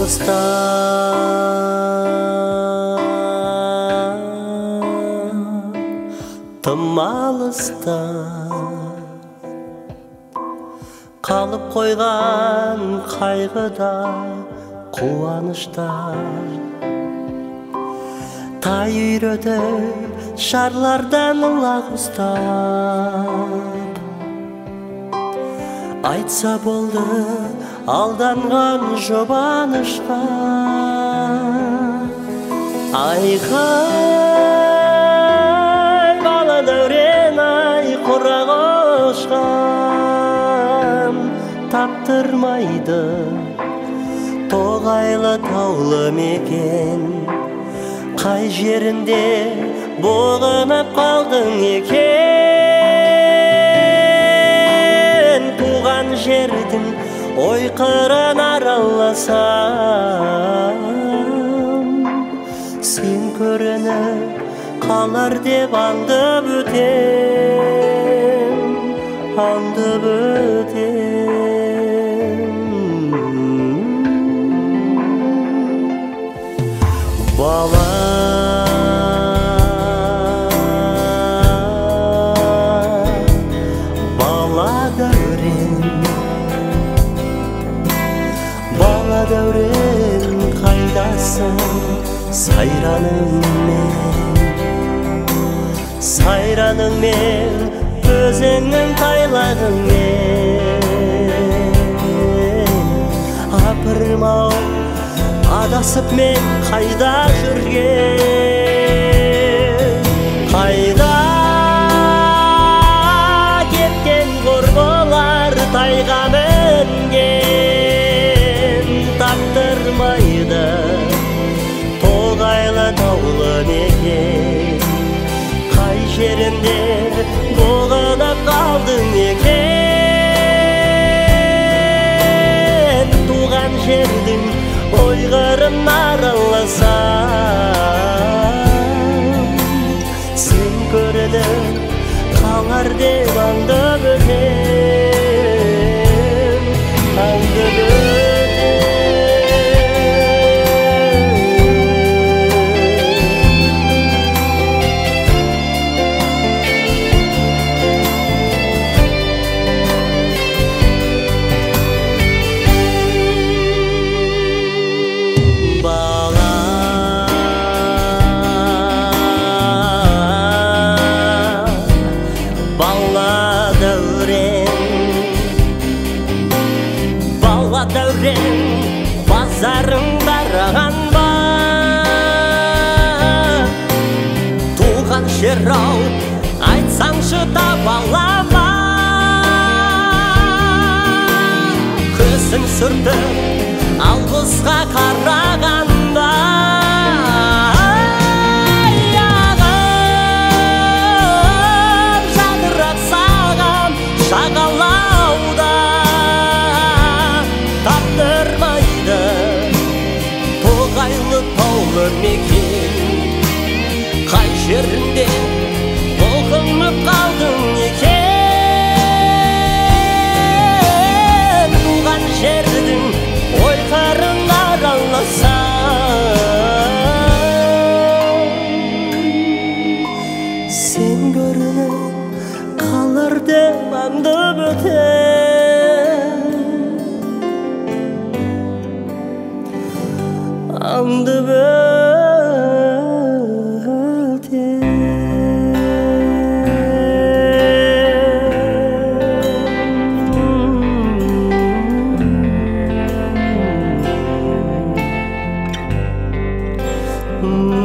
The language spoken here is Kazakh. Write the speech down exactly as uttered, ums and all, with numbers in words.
алыста тым алыста қалып қойған қайғыда қуаныштар тай үйретіп шарлардан лақ ұстап айтса болды алданған жұбанышқа айқай бала дәурен ай құрақ ұшқан таптырмайды тоғайлы таулы мекен қай жерінде бұғынып қалдың екен туған жердің ой қырын араласам сен көрініп қалар деп аңдып өтем аңдып өтем бала дәурен қайдасың сайраныңмен сайраныңмен өзіңнің тайлағыңмен апырым-ау адасып мен қайда жүрген қайда кеткен құрбылар тайға мінген таптырмайды тоғайлы таулы мекен қай жерінде бұғынып қалдың екен туған жердің ой қырын араласам сен көрініп қалар деп аңдып өтем аңдып дәурен базарың бараған ба туған жер-ау айтсаңшы таба ала ма көзің сүртіп алғысқа қарағанда аяғым жадырап саған шағалауда таптырмайды тоғайлы таулы мекен қай жерінде бұғынып қалдың екен туған жердің ой қырын араласам сен көрініп қалар деп аңдып өтем аңдып өтем